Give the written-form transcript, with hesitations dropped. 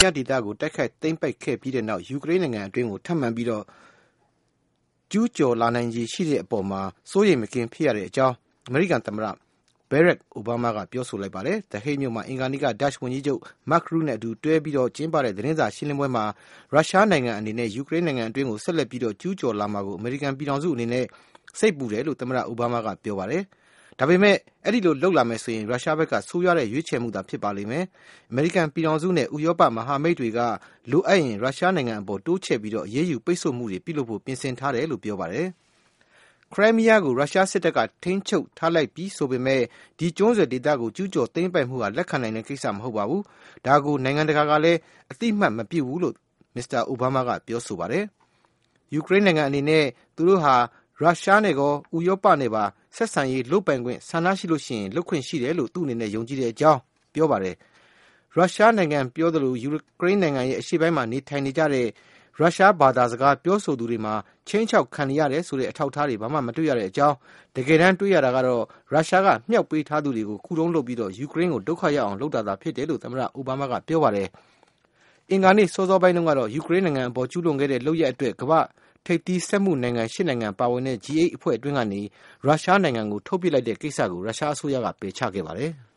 မြဒေသကိုတိုက်ခိုက်သိမ်းပိုက်ခဲ့ပြီးတဲ့နောက်ယူကရိန်းနိုင်ငံအတွင်းကိုထပ်မံပြီးတော့ကျူးကျော်လာနိုင်ခြေရှိတဲ့အပေါ်မှာစိုးရိမ်မကင်းဖြစ်ရတဲ့အကြောင်းအမေရိကန်သမ္မတဘရက်အိုဘားမားကပြောဆိုလိုက်ပါတယ်။ The Hague မြို့မှာအင်္ဂါနေ့ကဒတ်ဝန်ကြီးချုပ်မတ်ခ်ရူးနဲ့အတူတွဲပြီးတော့ကျင်းပတဲ့သတင်းစာရှင်းလင်းပွဲမှာရုရှားနိုင်ငံအနေနဲ့ယူကရိန်းနိုင်ငံအတွင်းကိုဆက်လက်ပြီးတော့ကျူးကျော်လာမှာကိုအမေရိကန်ပြည်ထောင်စုအနေနဲ့စိတ်ပူတယ်လို့သမ္မတအိုဘားမားကပြောပါတယ်။ဒါပေမဲ့အဲ့ဒီလိုလှုပ်လာမယ်ဆိုရင်ရုရှားဘက်ကဆိုးရွားတဲ့ရွေးချယ်မှုသာဖြစ်ပါလိမ့်မယ်။အမေရိကန်ပြည်ထောင်စုနဲ့ဥရောပမဟာမိတ်တွေကလိုအပ်ရင်ရုရှားနိုင်ငံအပေါ်တိုးချဲ့ပြီးတော့အရေးယူပိတ်ဆို့မှုတွေပြုလုပ်ဖို့ပြင်ဆင်ထားတယ်လို့ပြောပါတယ်။ခရိုင်းမီးယားကိုရုရှားစစ်တပ်ကထိန်းချုပ်ထားလိုက်ပြီးဆိုပေမဲ့ဒီကျွန်းဆွယ်ဒေသကိုကျူးကျော်သိမ်းပိုက်မှုဟာလက်ခံနိုင်တဲ့ကိစ္စမဟုတ်ပါဘူး။ဒါကိုနိုင်ငံတကာကလည်းအသိမှတ်မပြုဘူးလို့မစ္စတာအိုဘားမားကပြောဆိုပါတယ်။ယူကရိန်းနိုင်ငံအနေနဲ့သူတို့ဟာရုရှားနဲ့ကောဥရောပနဲ့ပါဆက်ဆံရေးလုပ်ပိုင်ခွင့်ဆန္ဒရှိလို့ရှိရင်လုပ်ခွင့်ရှိတယ်လို့သူ့အနေနဲ့ယုံကြည်တဲ့အကြောင်းပြောပါတယ်။ရုရှားနိုင်ငံပြောသလိုယူကရိန်းနိုင်ငံရဲ့အရှေ့ပိုင်းမှာနေထိုင်နေကြတဲ့ရုရှားဘာသာစကားပြောဆိုသူတွေမှာချင်းချောက်ခံရရတယ်ဆိုတဲ့အထောက်အထားတွေဘာမှမတွေ့ရတဲ့အကြောင်းတကယ်တမ်းတွေ့ရတာကတော့ရုရှားကမြှောက်ပေးထားသူတွေကိုခုတုံးလုပ်ပြီးတော့ယူကရိန်းကိုဒုက္ခရောက်အောင်လုပ်တာသာဖြစ်တယ်လို့သမ္မတအိုဘားမားကပြောပါတယ်။အင်္ဂါနေ့စောစောပိုင်းတုန်းကတော့ယူကရိန်းနိုင်ငံအပေါ်ကျူးလွန်ခဲ့တဲ့လုပ်ရက်အတွက်ကမ္ဘာထိပ်သီးစက်မှုနိုင်ငံ၈နိုင်ငံပါဝင်တဲ့ G8 အဖွဲ့အတွင်းကနေရုရှားနိုင်ငံကိုထုတ်ပစ်လိုက်တဲ့ကိစ္စကိုရုရှားအစိုးရကပယ်ချခဲ့ပါတယ်။